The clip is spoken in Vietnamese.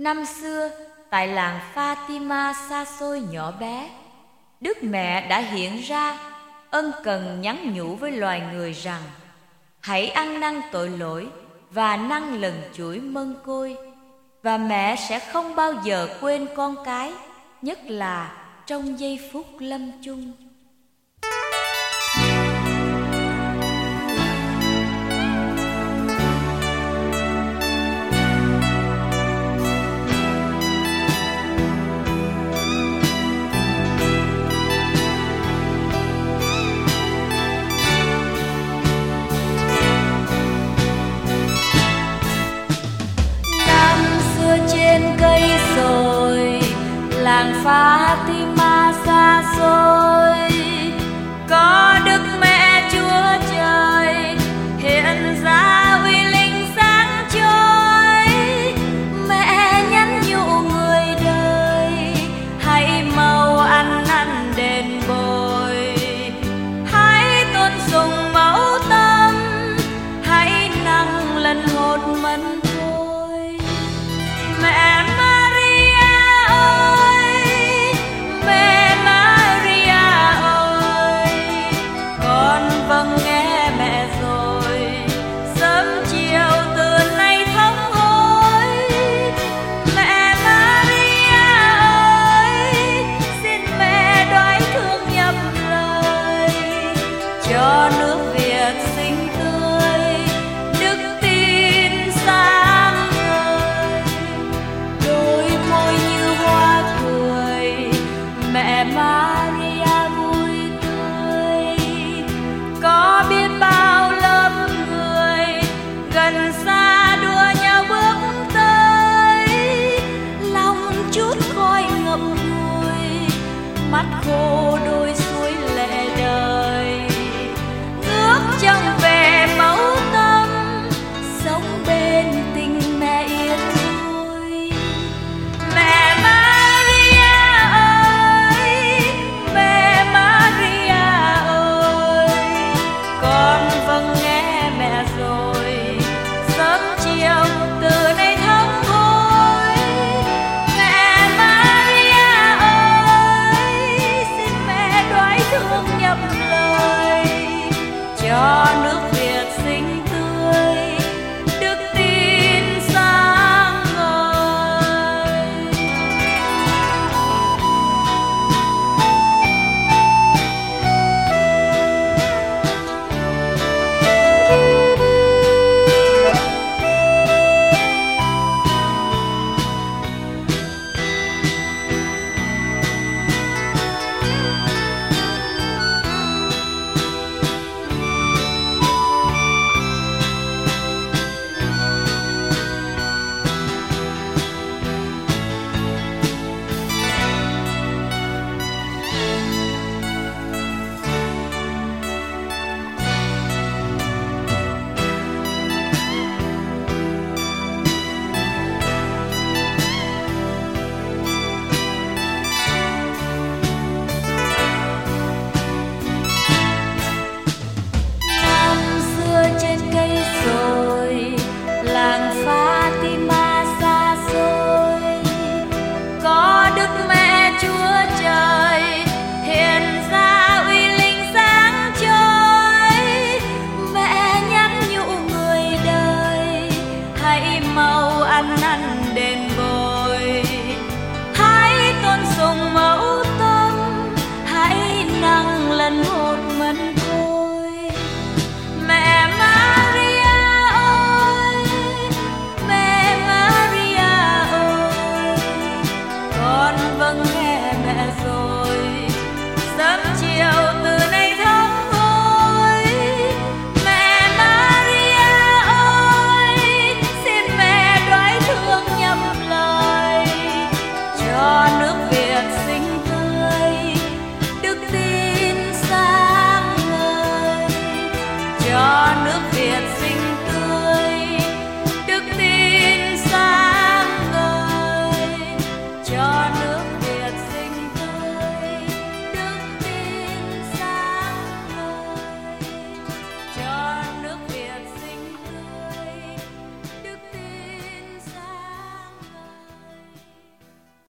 Năm xưa, tại làng Fatima xa xôi nhỏ bé, Đức Mẹ đã hiện ra, ân cần nhắn nhủ với loài người rằng: hãy ăn năn tội lỗi và năn lần chuỗi mân côi, và mẹ sẽ không bao giờ quên con cái, nhất là trong giây phút lâm chung. Trên cây sồi, làng Fatima xa xôi,